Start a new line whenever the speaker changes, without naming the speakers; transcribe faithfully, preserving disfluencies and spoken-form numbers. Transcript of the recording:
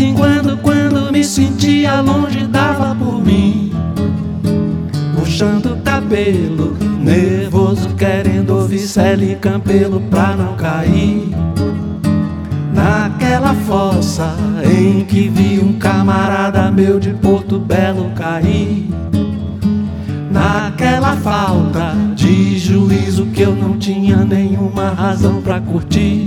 em quando, quando me sentia longe, dava por mim, puxando o cabelo, nervoso, querendo ouvir Célia e Campelo pra não cair naquela fossa em que vi um camarada meu de Porto Belo cair, naquela falta de juízo que eu não tinha nenhuma razão pra curtir.